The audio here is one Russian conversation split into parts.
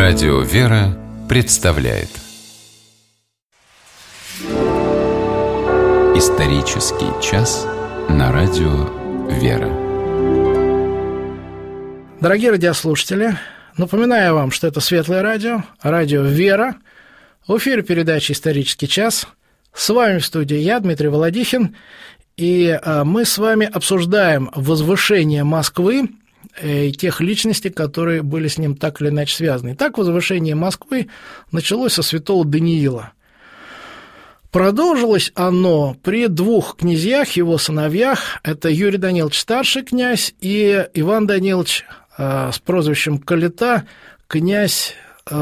Радио «Вера» представляет исторический час на Радио «Вера». Дорогие радиослушатели, напоминаю вам, что это Светлое радио, радио «Вера». В эфире передача «Исторический час». С вами в студии я, Дмитрий Володихин, и мы с вами обсуждаем возвышение Москвы и тех личностей, которые были с ним так или иначе связаны. Итак, возвышение Москвы началось со святого Даниила. Продолжилось оно при двух князьях, его сыновьях. Это Юрий Данилович старший князь и Иван Данилович с прозвищем Калита, князь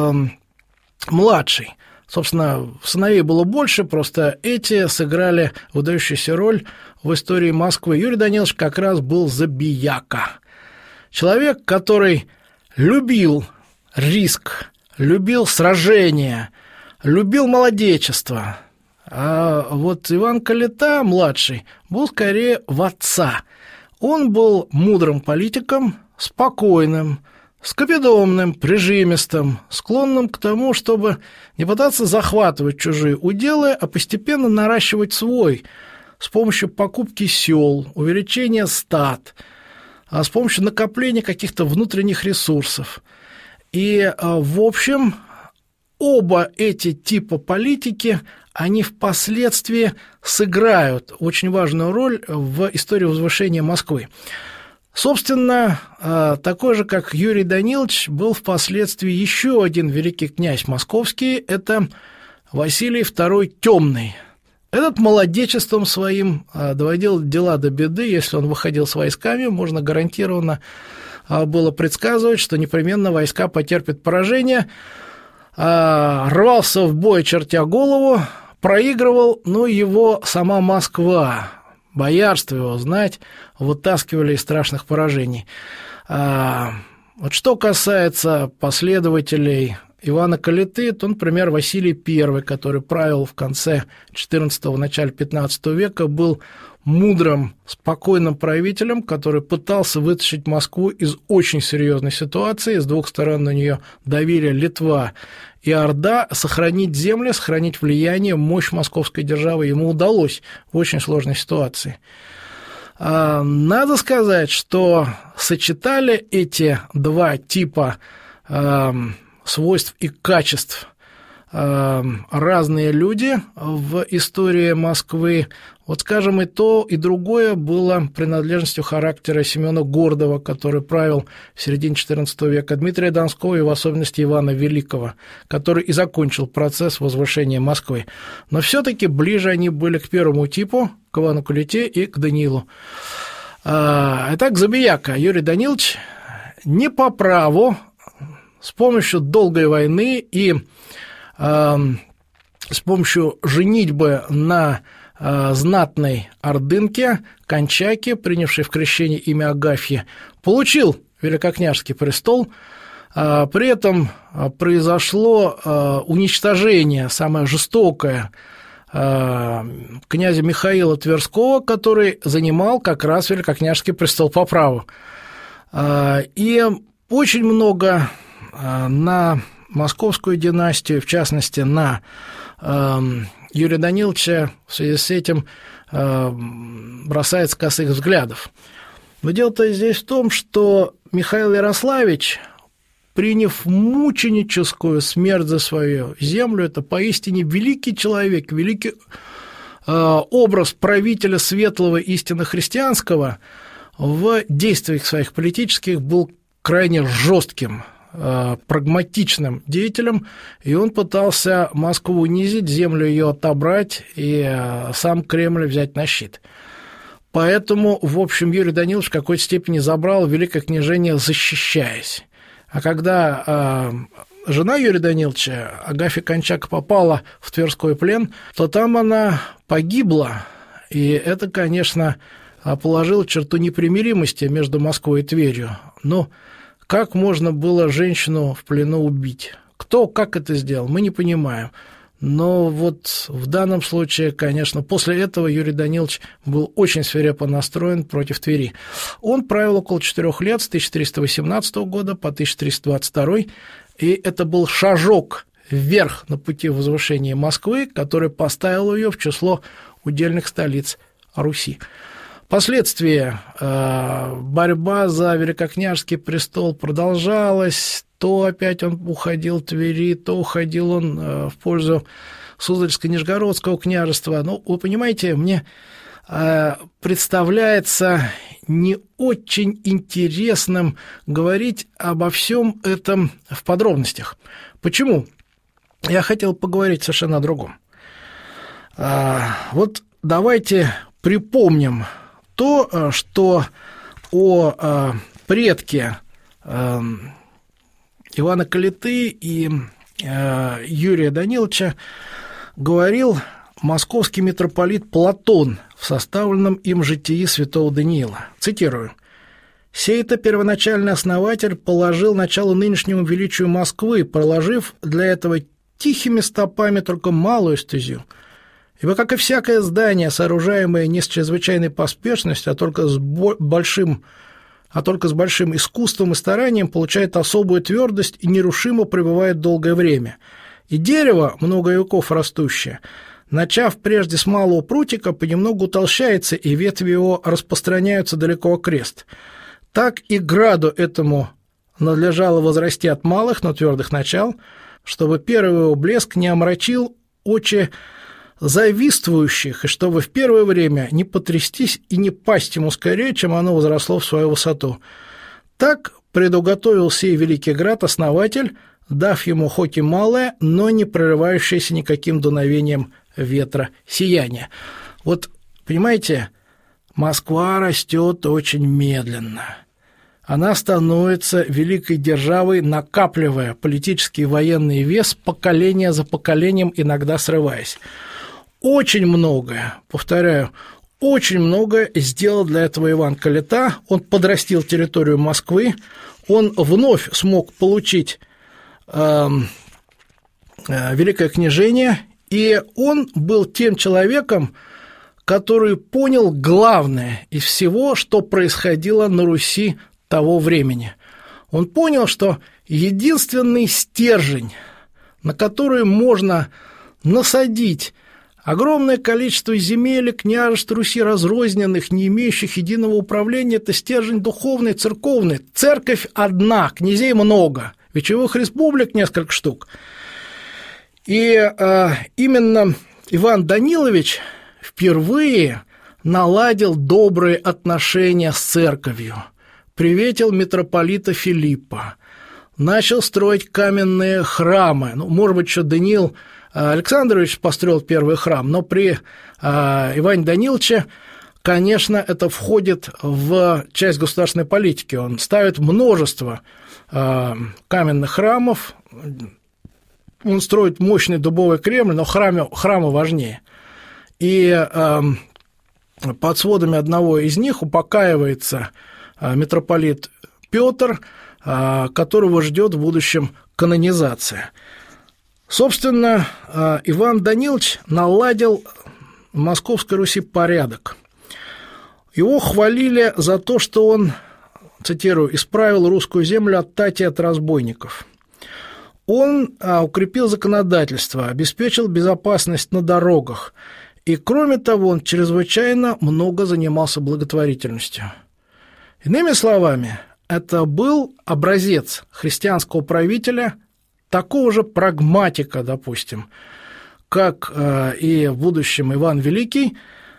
младший. Собственно, сыновей было больше, просто эти сыграли выдающуюся роль в истории Москвы. Юрий Данилович как раз был забияка. Человек, который любил риск, любил сражения, любил молодечество. А вот Иван Калита, младший, был скорее в отца. Он был мудрым политиком, спокойным, скопидомным, прижимистым, склонным к тому, чтобы не пытаться захватывать чужие уделы, а постепенно наращивать свой с помощью покупки сел, увеличения стад, с помощью накопления каких-то внутренних ресурсов. И, в общем, оба эти типа политики, они впоследствии сыграют очень важную роль в истории возвышения Москвы. Собственно, такой же, как Юрий Данилович, был впоследствии еще один великий князь московский, это Василий II Темный. Этот молодечеством своим доводил дела до беды. Если он выходил с войсками, можно гарантированно было предсказывать, что непременно войска потерпят поражение. Рвался в бой, чертя голову, проигрывал, но его сама Москва, боярство его знать, вытаскивали из страшных поражений. Вот что касается последователей Ивана Калиты, то, например, Василий I, который правил в конце XIV – начале XV века, был мудрым, спокойным правителем, который пытался вытащить Москву из очень серьезной ситуации. С двух сторон на нее давили Литва и Орда. Сохранить земли, сохранить влияние, мощь московской державы ему удалось в очень сложной ситуации. Надо сказать, что сочетали эти два типа свойств и качеств разные люди в истории Москвы. Вот, скажем, и то, и другое было принадлежностью характера Семёна Гордова, который правил в середине XIV века, Дмитрия Донского и в особенности Ивана Великого, который и закончил процесс возвышения Москвы. Но все-таки ближе они были к первому типу, к Ивану Калите и к Даниилу. Итак, забияка Юрий Данилович не по праву, с помощью долгой войны и с помощью женитьбы на знатной ордынке, Кончаке, принявшей в крещение имя Агафьи, получил великокняжеский престол. При этом произошло уничтожение, самое жестокое, князя Михаила Тверского, который занимал как раз великокняжеский престол по праву. И очень много на московскую династию, в частности, на Юрия Даниловича в связи с этим бросается косых взглядов. Но дело-то здесь в том, что Михаил Ярославич, приняв мученическую смерть за свою землю, это поистине великий человек, великий образ правителя светлого истинно христианского, в действиях своих политических был крайне жестким, прагматичным деятелем, и он пытался Москву унизить, землю ее отобрать и сам Кремль взять на щит. Поэтому, в общем, Юрий Данилович в какой-то степени забрал великое княжение, защищаясь. А когда жена Юрия Даниловича, Агафья Кончака, попала в Тверской плен, то там она погибла, и это, конечно, положило черту непримиримости между Москвой и Тверью. Но как можно было женщину в плену убить? Кто, как это сделал, мы не понимаем. Но вот в данном случае, конечно, после этого Юрий Данилович был очень свирепо настроен против Твери. Он правил около 4 лет, с 1318 года по 1322, И это был шажок вверх на пути возвышения Москвы, который поставил ее в число удельных столиц Руси. Впоследствии борьба за великокняжеский престол продолжалась, то опять он уходил в Твери, то уходил он в пользу Суздальско-Нижегородского княжества. Ну, вы понимаете, мне представляется не очень интересным говорить обо всем этом в подробностях. Почему? Я хотел поговорить совершенно о другом. Вот давайте припомним то, что о предке Ивана Калиты и Юрия Даниловича говорил московский митрополит Платон в составленном им житии святого Даниила. Цитирую. «Сей-то первоначальный основатель положил начало нынешнему величию Москвы, проложив для этого тихими стопами только малую стезю. Ибо, как и всякое здание, сооружаемое не с чрезвычайной поспешностью, а только с большим искусством и старанием, получает особую твердость и нерушимо пребывает долгое время. И дерево, много веков растущее, начав прежде с малого прутика, понемногу утолщается, и ветви его распространяются далеко окрест. Так и граду этому надлежало возрасти от малых, но твердых начал, чтобы первый его блеск не омрачил очи завистствующих, и чтобы в первое время не потрястись и не пасть ему скорее, чем оно возросло в свою высоту. Так предуготовил сей великий град основатель, дав ему хоть и малое, но не прерывающееся никаким дуновением ветра сияние». Вот, понимаете, Москва растет очень медленно. Она становится великой державой, накапливая политический и военный вес поколение за поколением, иногда срываясь. Очень многое, повторяю, очень многое сделал для этого Иван Калита. Он подрастил территорию Москвы, он вновь смог получить великое княжение, и он был тем человеком, который понял главное из всего, что происходило на Руси того времени. Он понял, что единственный стержень, на который можно насадить огромное количество земель и княжеств Руси разрозненных, не имеющих единого управления, это стержень духовный, церковный. Церковь одна, князей много, вечевых республик несколько штук. И именно Иван Данилович впервые наладил добрые отношения с церковью, приветил митрополита Филиппа, начал строить каменные храмы. Ну, может быть, еще Даниил Александрович построил первый храм, но при Иване Даниловиче, конечно, это входит в часть государственной политики. Он ставит множество каменных храмов, он строит мощный дубовый Кремль, но храмы важнее. И под сводами одного из них упокаивается митрополит Петр, которого ждет в будущем канонизация. Собственно, Иван Данилович наладил в Московской Руси порядок. Его хвалили за то, что он, цитирую, «исправил русскую землю от тати от разбойников». Он укрепил законодательство, обеспечил безопасность на дорогах, и, кроме того, он чрезвычайно много занимался благотворительностью. Иными словами, это был образец христианского правителя, такого же прагматика, допустим, как и в будущем Иван Великий,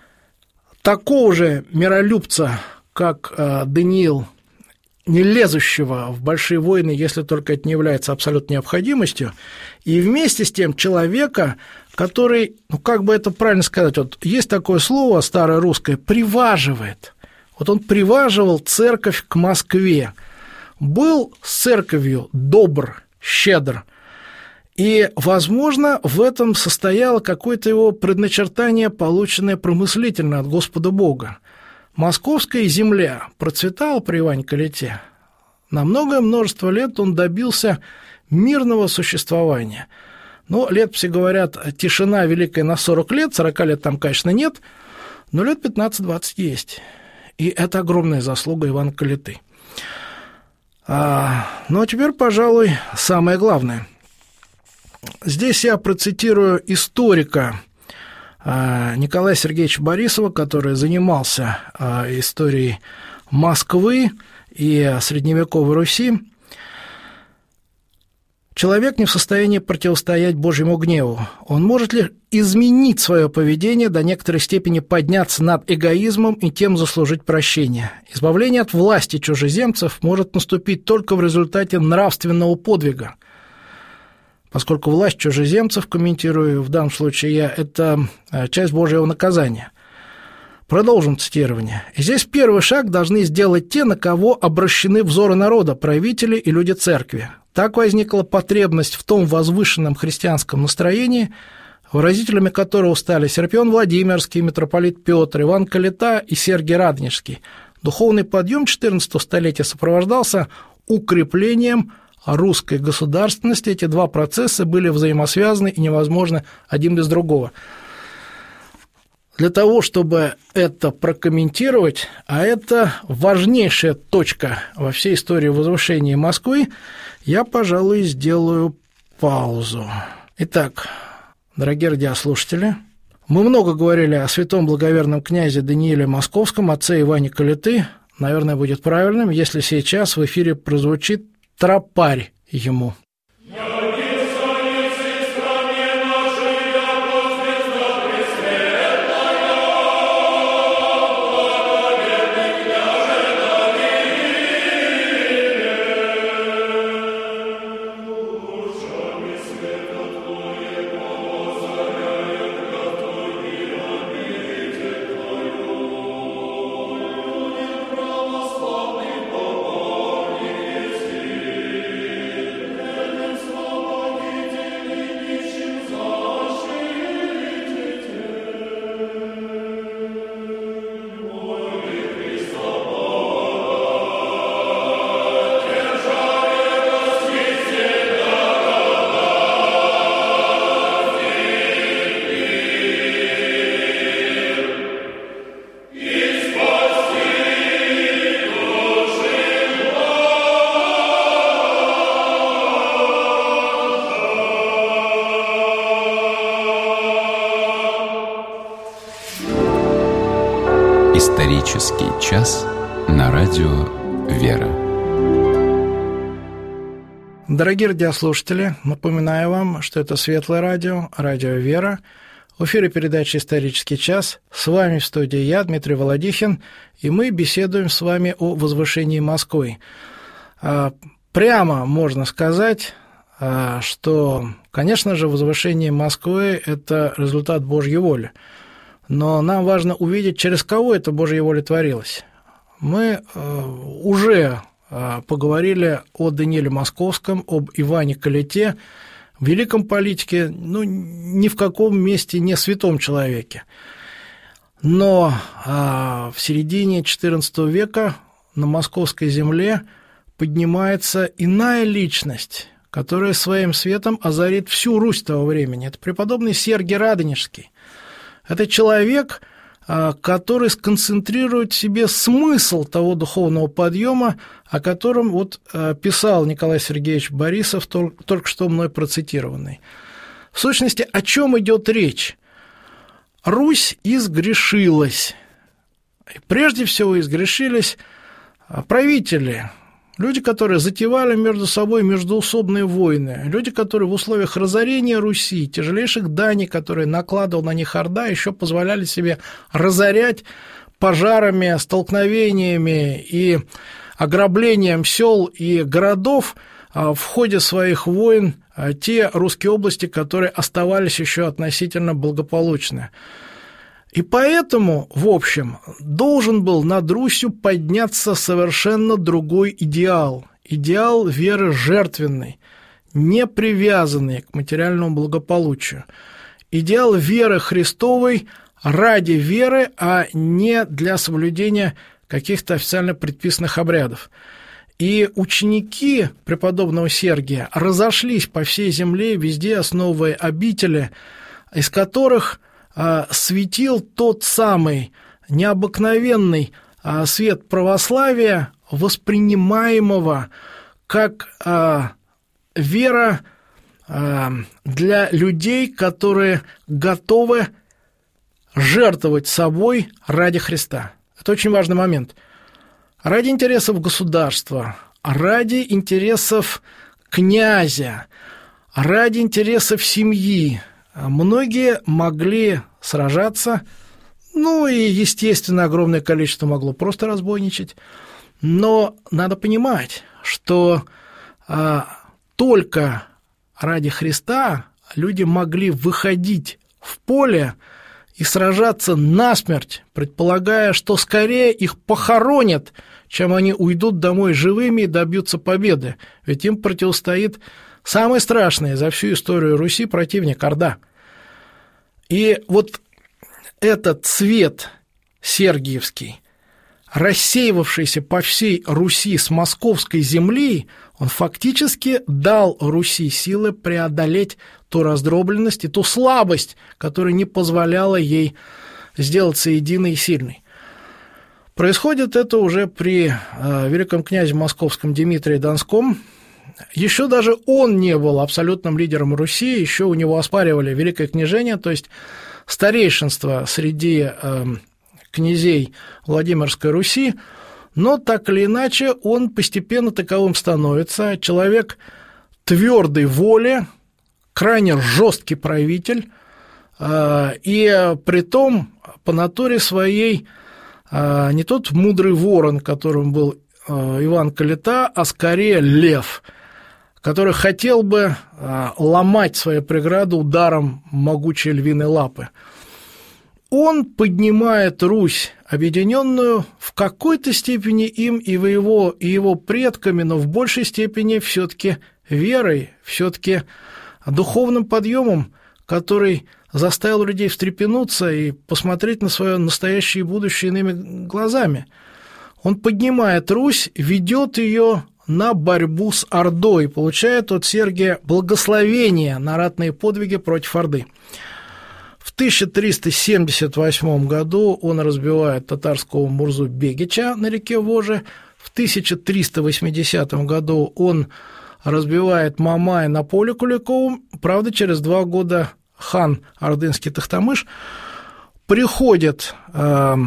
такого же миролюбца, как Даниил, не лезущего в большие войны, если только это не является абсолютной необходимостью, и вместе с тем человека, который, ну как бы это правильно сказать, вот есть такое слово старое русское, приваживает. Вот он приваживал церковь к Москве, был с церковью добр, щедр, и, возможно, в этом состояло какое-то его предначертание, полученное промыслительно от Господа Бога. Московская земля процветала при Иване Калите. На многое множество лет он добился мирного существования. Но летописи говорят, тишина великая на 40 лет, 40 лет там, конечно, нет, но лет 15-20 есть. И это огромная заслуга Ивана Калиты. Ну, а теперь, пожалуй, самое главное. Здесь я процитирую историка Николая Сергеевича Борисова, который занимался историей Москвы и средневековой Руси. Человек не в состоянии противостоять Божьему гневу. Он может лишь изменить свое поведение, до некоторой степени подняться над эгоизмом и тем заслужить прощение. Избавление от власти чужеземцев может наступить только в результате нравственного подвига. Поскольку власть чужеземцев, комментирую в данном случае я, это часть Божьего наказания. Продолжим цитирование. И здесь первый шаг должны сделать те, на кого обращены взоры народа, правители и люди церкви. Так возникла потребность в том возвышенном христианском настроении, выразителями которого стали Серпион Владимирский, митрополит Петр, Иван Калита и Сергий Радонежский. Духовный подъем XIV столетия сопровождался укреплением русской государственности. Эти два процесса были взаимосвязаны и невозможны один без другого. Для того, чтобы это прокомментировать, а это важнейшая точка во всей истории возвышения Москвы, я, пожалуй, сделаю паузу. Итак, дорогие радиослушатели, мы много говорили о святом благоверном князе Данииле Московском, отце Иване Калиты. Наверное, будет правильным, если сейчас в эфире прозвучит тропарь ему. Исторический час на радио «Вера». Дорогие радиослушатели, напоминаю вам, что это Светлое радио, радио «Вера». В эфире передача «Исторический час». С вами в студии я, Дмитрий Володихин, и мы беседуем с вами о возвышении Москвы. Прямо можно сказать, что, конечно же, возвышение Москвы – это результат Божьей воли. Но нам важно увидеть, через кого эта Божья воля творилась. Мы уже поговорили о Данииле Московском, об Иване Калите, великом политике, ни в каком месте не святом человеке. Но в середине XIV века на московской земле поднимается иная личность, которая своим светом озарит всю Русь того времени. Это преподобный Сергий Радонежский. Это человек, который сконцентрирует в себе смысл того духовного подъема, о котором писал Николай Сергеевич Борисов, только что мной процитированный. В сущности, о чем идет речь? Русь изгрешилась. И прежде всего изгрешились правители, люди, которые затевали между собой междоусобные войны, люди, которые в условиях разорения Руси, тяжелейших даний, которые накладывал на них Орда, еще позволяли себе разорять пожарами, столкновениями и ограблением сел и городов в ходе своих войн те русские области, которые оставались еще относительно благополучны. И поэтому, в общем, должен был над Русью подняться совершенно другой идеал. Идеал веры жертвенной, не привязанной к материальному благополучию. Идеал веры Христовой ради веры, а не для соблюдения каких-то официально предписанных обрядов. И ученики преподобного Сергия разошлись по всей земле, везде основывая обители, из которых светил тот самый необыкновенный свет православия, воспринимаемого как вера для людей, которые готовы жертвовать собой ради Христа. Это очень важный момент. Ради интересов государства, ради интересов князя, ради интересов семьи многие могли сражаться, ну и, естественно, огромное количество могло просто разбойничать. Но надо понимать, что только ради Христа люди могли выходить в поле и сражаться насмерть, предполагая, что скорее их похоронят, чем они уйдут домой живыми и добьются победы. Ведь им противостоит самый страшный за всю историю Руси противник – Орда. И вот этот цвет сергиевский, рассеивавшийся по всей Руси с московской земли, он фактически дал Руси силы преодолеть ту раздробленность и ту слабость, которая не позволяла ей сделаться единой и сильной. Происходит это уже при великом князе московском Дмитрии Донском. Еще даже он не был абсолютным лидером Руси, еще у него оспаривали великое княжение, то есть старейшинство среди князей Владимирской Руси, но так или иначе он постепенно таковым становится. Человек твердой воли, крайне жесткий правитель, и притом по натуре своей не тот мудрый ворон, которым был Иван Калита, а скорее лев, который хотел бы ломать свои преграды ударом могучей львиной лапы. Он поднимает Русь объединенную в какой-то степени им и его предками, но в большей степени все-таки верой, все-таки духовным подъемом, который заставил людей встрепенуться и посмотреть на свое настоящее и будущее иными глазами. Он поднимает Русь, ведет ее на борьбу с Ордой, получает от Сергия благословение на ратные подвиги против Орды. В 1378 году он разбивает татарского Мурзу Бегича на реке Воже. В 1380 году он разбивает Мамая на поле Куликовом. Правда, через 2 года хан ордынский Тохтамыш приходит на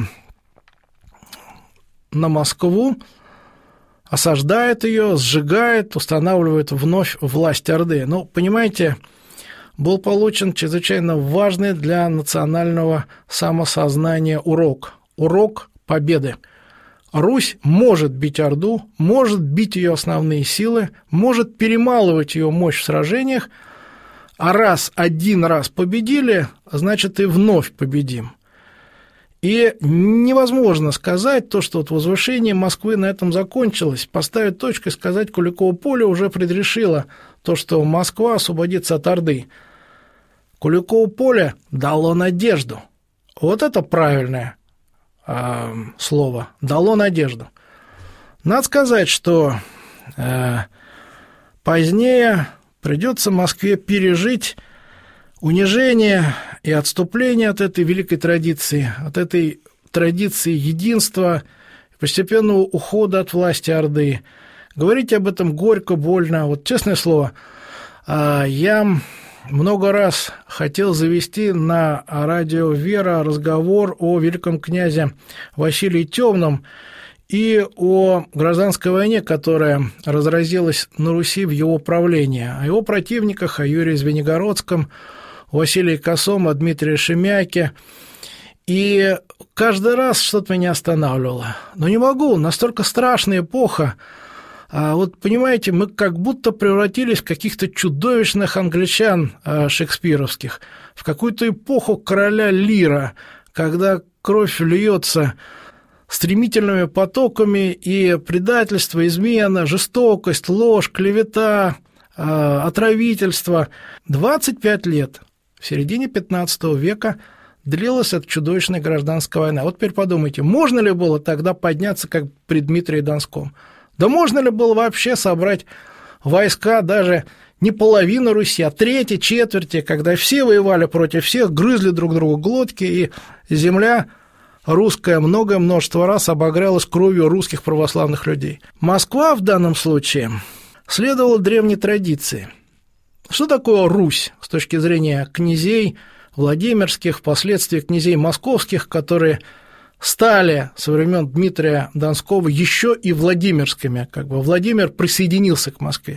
Москву, осаждает ее, сжигает, устанавливает вновь власть Орды. Но, понимаете, был получен чрезвычайно важный для национального самосознания урок победы. Русь может бить Орду, может бить ее основные силы, может перемалывать ее мощь в сражениях, а один раз победили, значит и вновь победим. И невозможно сказать то, что вот возвышение Москвы на этом закончилось, поставить точку и сказать, Куликово поле уже предрешило то, что Москва освободится от Орды. Куликово поле дало надежду. Вот это правильное слово. Дало надежду. Надо сказать, что позднее придется Москве пережить унижение и отступление от этой великой традиции, от этой традиции единства, постепенного ухода от власти Орды. Говорить об этом горько, больно. Вот честное слово, я много раз хотел завести на радио «Вера» разговор о великом князе Василии Темном и о гражданской войне, которая разразилась на Руси в его правлении, о его противниках, о Юрии Звенигородском, о Василии Косом, о Дмитрии Шемяке. И каждый раз что-то меня останавливало. Но не могу, настолько страшная эпоха. Вот, понимаете, мы как будто превратились в каких-то чудовищных англичан шекспировских, в какую-то эпоху короля Лира, когда кровь льется стремительными потоками, и предательство, измена, жестокость, ложь, клевета, отравительство. 25 лет, в середине 15 века, длилась эта чудовищная гражданская война. Вот теперь подумайте, можно ли было тогда подняться, как при Дмитрии Донском? Да можно ли было вообще собрать войска даже не половины Руси, а трети, четверти, когда все воевали против всех, грызли друг другу глотки, и земля русская многое множество раз обогрялась кровью русских православных людей. Москва в данном случае следовало древней традиции. Что такое Русь с точки зрения князей Владимирских, впоследствии князей Московских, которые стали со времен Дмитрия Донского еще и Владимирскими, как бы Владимир присоединился к Москве.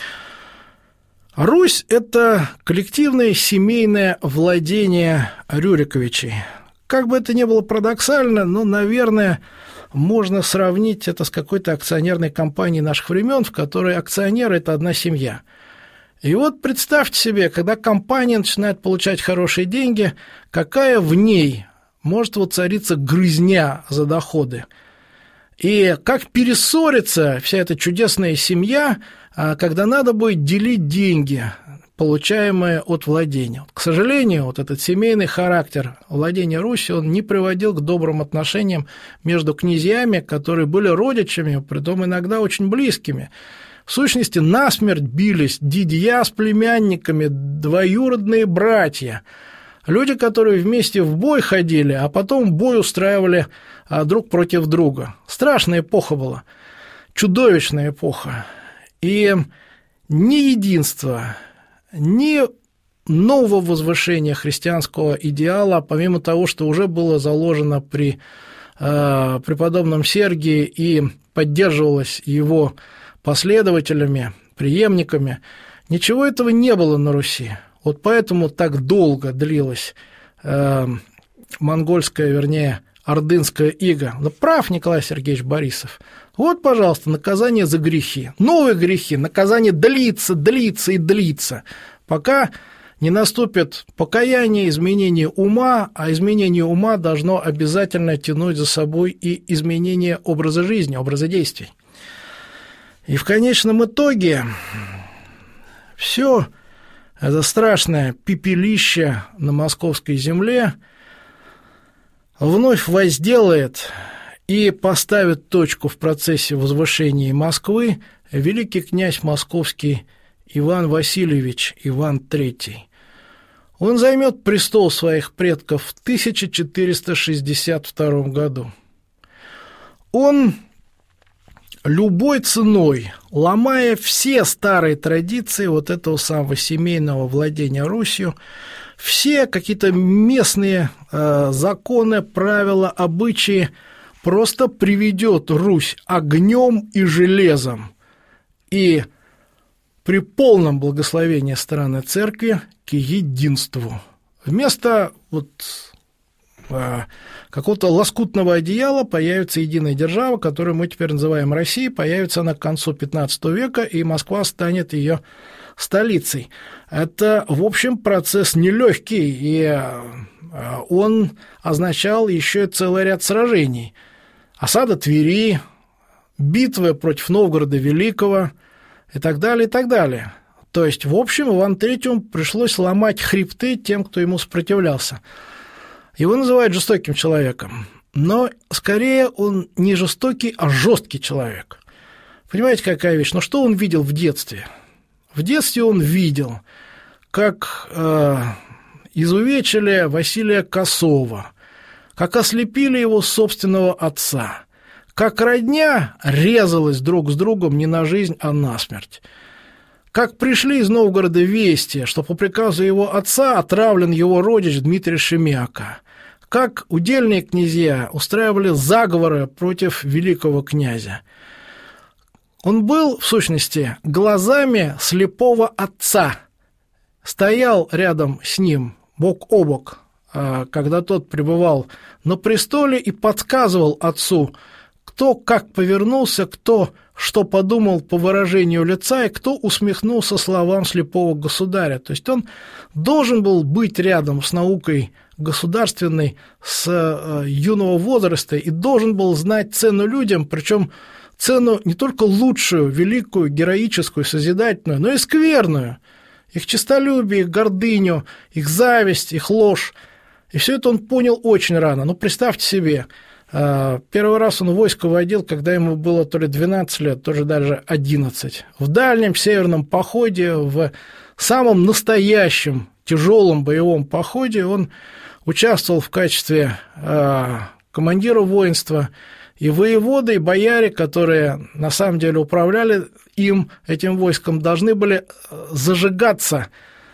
Русь – это коллективное семейное владение Рюриковичей. Как бы это ни было парадоксально, но, наверное, можно сравнить это с какой-то акционерной компанией наших времен, в которой акционеры – это одна семья. И вот представьте себе, когда компания начинает получать хорошие деньги, какая в ней может воцариться грызня за доходы. И как перессорится вся эта чудесная семья, когда надо будет делить деньги, получаемые от владения. К сожалению, вот этот семейный характер владения Русью, он не приводил к добрым отношениям между князьями, которые были родичами, притом иногда очень близкими. В сущности, насмерть бились дядья с племянниками, двоюродные братья, люди, которые вместе в бой ходили, а потом бой устраивали друг против друга. Страшная эпоха была, чудовищная эпоха. И ни единства, ни нового возвышения христианского идеала, помимо того, что уже было заложено при преподобном Сергии и поддерживалось его последователями, преемниками, ничего этого не было на Руси. Вот поэтому так долго длилась монгольская, вернее, ордынская ига. Но прав Николай Сергеевич Борисов. Вот, пожалуйста, наказание за грехи. Новые грехи, наказание длится, длится и длится, пока не наступит покаяние, изменение ума, а изменение ума должно обязательно тянуть за собой и изменение образа жизни, образа действий. И в конечном итоге все это страшное пепелище на московской земле вновь возделает и поставит точку в процессе возвышения Москвы великий князь московский Иван Васильевич Иван III. Он займет престол своих предков в 1462 году. Он любой ценой, ломая все старые традиции вот этого самого семейного владения Русью, все какие-то местные законы, правила, обычаи, просто приведет Русь огнем и железом и при полном благословении стороны церкви к единству. Вместо вот какого-то лоскутного одеяла появится единая держава, которую мы теперь называем Россией, появится она к концу XV века, и Москва станет ее столицей. Это, в общем, процесс нелегкий, и он означал еще и целый ряд сражений. Осада Твери, битвы против Новгорода Великого и так далее, и так далее. То есть, в общем, Ивану III пришлось ломать хребты тем, кто ему сопротивлялся. Его называют жестоким человеком, но скорее он не жестокий, а жесткий человек. Понимаете, какая вещь? Но что он видел в детстве? В детстве он видел, как изувечили Василия Косова, как ослепили его собственного отца, как родня резалась друг с другом не на жизнь, а на смерть, как пришли из Новгорода вести, что по приказу его отца отравлен его родич Дмитрий Шемяка, как удельные князья устраивали заговоры против великого князя. Он был, в сущности, глазами слепого отца, стоял рядом с ним, бок о бок, когда тот пребывал на престоле, и подсказывал отцу, кто как повернулся, кто что подумал по выражению лица, и кто усмехнулся словам слепого государя. То есть он должен был быть рядом с наукой государственной с юного возраста и должен был знать цену людям, причем цену не только лучшую, великую, героическую, созидательную, но и скверную. Их честолюбие, их гордыню, их зависть, их ложь. И все это он понял очень рано. Ну, представьте себе, первый раз он войско водил, когда ему было то ли 12 лет, то ли даже 11. В дальнем северном походе, в самом настоящем тяжелом боевом походе он участвовал в качестве командира воинства, и воеводы, и бояре, которые на самом деле управляли этим войском, должны были зажигаться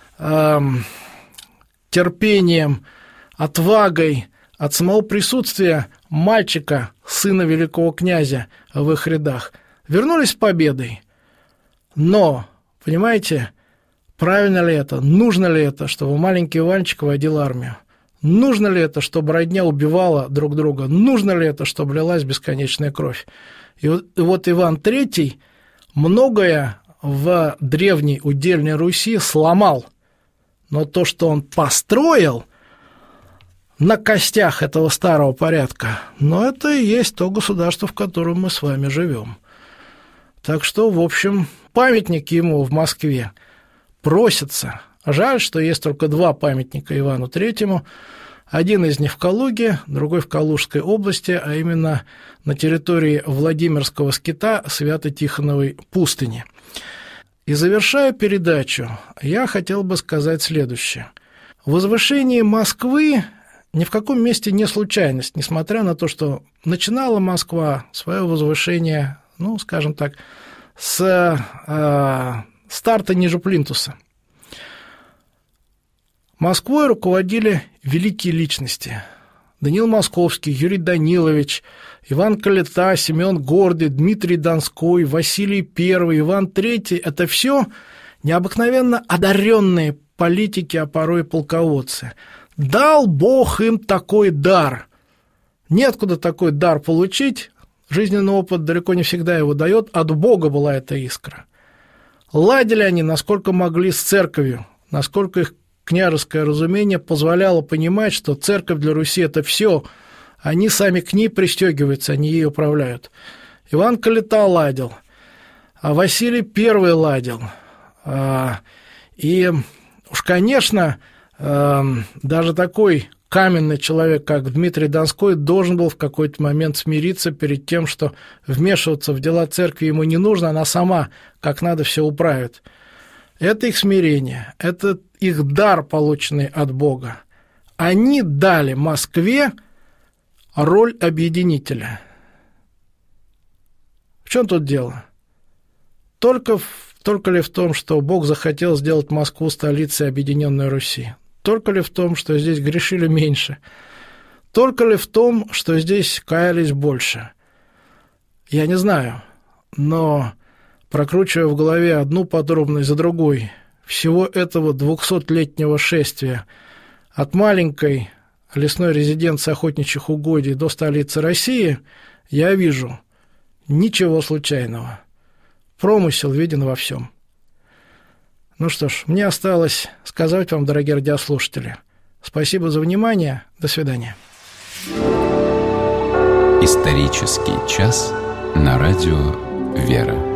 терпением, отвагой от самого присутствия мальчика, сына великого князя в их рядах. Вернулись с победой. Но, понимаете, правильно ли это, нужно ли это, чтобы маленький Иванчик водил армию? Нужно ли это, чтобы родня убивала друг друга? Нужно ли это, чтобы лилась бесконечная кровь? И вот Иван III многое в древней удельной Руси сломал. Но то, что он построил на костях этого старого порядка, но это и есть то государство, в котором мы с вами живем. Так что, в общем, памятник ему в Москве просится. Жаль, что есть только 2 памятника Ивану III. Один из них в Калуге, другой в Калужской области, а именно на территории Владимирского скита Свято-Тихоновой пустыни. И завершая передачу, я хотел бы сказать следующее. Возвышение Москвы ни в каком месте не случайность, несмотря на то, что начинала Москва свое возвышение, ну, скажем так, с старта ниже плинтуса. Москвой руководили великие личности. Даниил Московский, Юрий Данилович, Иван Калита, Семен Гордый, Дмитрий Донской, Василий I, Иван III – это все необыкновенно одаренные политики, а порой и полководцы. Дал Бог им такой дар. Неоткуда такой дар получить. Жизненный опыт далеко не всегда его дает. От Бога была эта искра. Ладили они, насколько могли, с церковью, насколько их княжеское разумение позволяло понимать, что церковь для Руси – это все. Они сами к ней пристегиваются, они ей управляют. Иван Калита ладил, а Василий I ладил. И уж, конечно, даже такой каменный человек, как Дмитрий Донской, должен был в какой-то момент смириться перед тем, что вмешиваться в дела церкви ему не нужно, она сама как надо все управит. Это их смирение, это их дар, полученный от Бога. Они дали Москве роль объединителя. В чем тут дело? Только ли в том, что Бог захотел сделать Москву столицей Объединенной Руси? Только ли в том, что здесь грешили меньше? Только ли в том, что здесь каялись больше? Я не знаю, но, прокручивая в голове одну подробность за другой, всего этого 200-летнего шествия от маленькой лесной резиденции охотничьих угодий до столицы России, я вижу ничего случайного. Промысел виден во всем. Ну что ж, мне осталось сказать вам, дорогие радиослушатели, спасибо за внимание, до свидания. Исторический час на радио «Вера».